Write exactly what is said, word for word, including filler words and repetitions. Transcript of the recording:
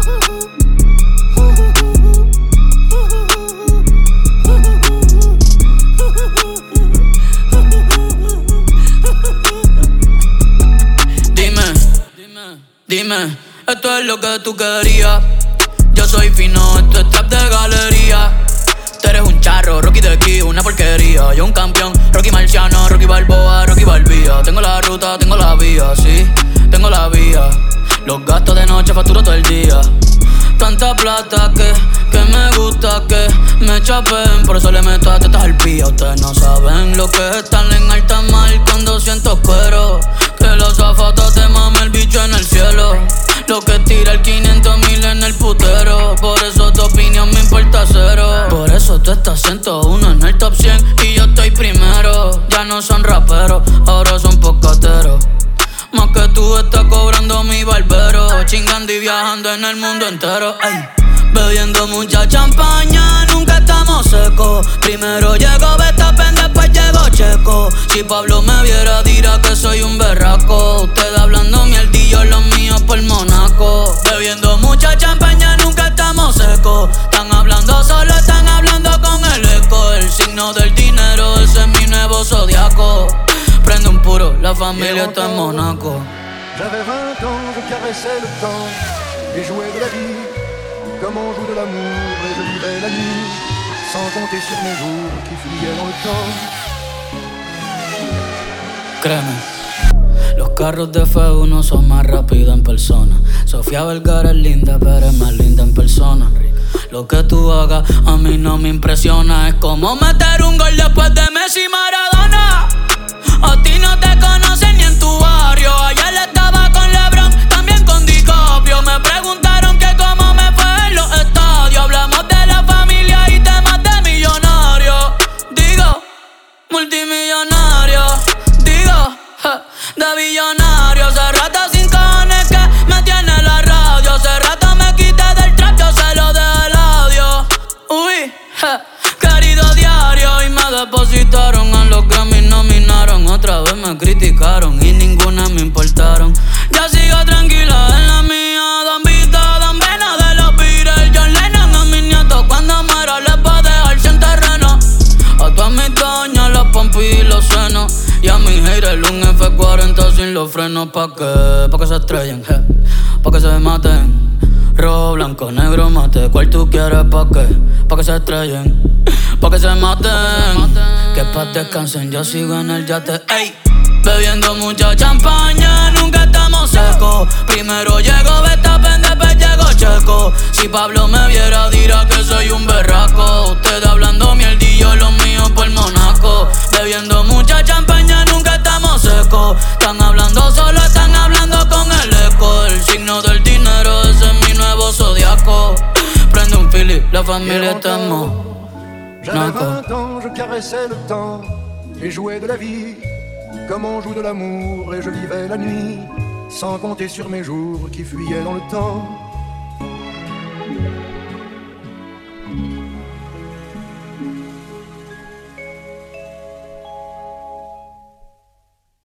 Dime, esto es lo que tú querías. Yo soy fino, esto es trap de galería. Tú eres un charro, Rocky de aquí, una porquería. Yo un campeón, Rocky Marciano, Rocky Balboa, Rocky Balbía. Tengo la ruta, tengo la vía, sí, tengo la vía. Los gastos de noche facturo todo el día. Tanta plata que, que me gusta que me chapen. Por eso le meto a tetas al pía. Ustedes no saben lo que es estar en alta mar cuando siento cuero. Que los zapatos te mame el bicho en el cielo. Lo que tira el quinientos mil en el putero. Por eso tu opinión me importa cero. Por eso tú estás ciento uno en el top cien y yo estoy primero. Ya no son raperos, ahora son pocateros. Más que tú estás cobrando mi barbero. Chingando y viajando en el mundo entero. Ay. Bebiendo mucha champaña, nunca estamos secos. Primero llegó Verstappen, después llegó Checo. Si Pablo me viera dirá que soy un berraco. Ustedes hablando mierdillo, los míos por Monaco. Bebiendo mucha champaña, nunca estamos secos. Están hablando solo, están hablando con el eco. El signo del dinero, ese es mi nuevo zodiaco. Prende un puro, la familia está en Monaco. J'avais vingt ans, je caressais le temps et jouais de la vie comme on joue de l'amour, et je vivais la nuit sans compter sur mes jours qui fuyaient dans le temps. Créeme, los carros de F uno son más rápidos en persona. Sofía Vergara es linda, pero es más linda en persona. Lo que tú hagas a mí no me impresiona. Es como meter un gol después de Messi y Maradona. A ti no te conocen ni en tu barrio. Ayer estaba con LeBron, también con DiCaprio. Me preguntaron que cómo me fue en los estadios. Hablamos de la familia y temas de millonarios. Digo, multimillonario. Digo, ja, de billonario. Hace rato sin cojones que me tiene la radio. Hace rato me quité del trap, yo se lo dejé el audio. Uy, ja, querido diario. Y me depositaron en los Grammy, nominaron. Otra vez me criticaron y ninguna me importaron. Ya sigo tranquila en la mía. Don Vito, Don Vena de los Beatles, John Lennon a mis nietos. Cuando muera les va a dejar sin terreno. A todas mis doñas, los pompis y los senos. Y a mis haters un F cuarenta sin los frenos. Pa' que, pa' que se estrellen, je, pa' que se maten. Rojo, blanco, negro, mate. ¿Cuál tú quieres? ¿Pa' qué? Pa' que se estrellen, pa' que se maten. Que pa' descansen, yo sigo en el yate. Ey. Bebiendo mucha champaña, nunca estamos secos. Primero llegó Verstappen, después llegó Checo. Si Pablo me viera dirá que soy un berraco. Ustedes hablando mierdillo, los míos por Monaco. Bebiendo mucha champaña, nunca estamos secos. Están hablando solo, están hablando con el eco. El signo del dinero, ese es mi nuevo zodiaco. Prende un Philly, la familia está en Monaco. J'avais vingt ans, je caressais le temps et jouais de la vie comme on joue de l'amour, et je vivais la nuit sans compter sur mes jours qui fuyaient dans le temps.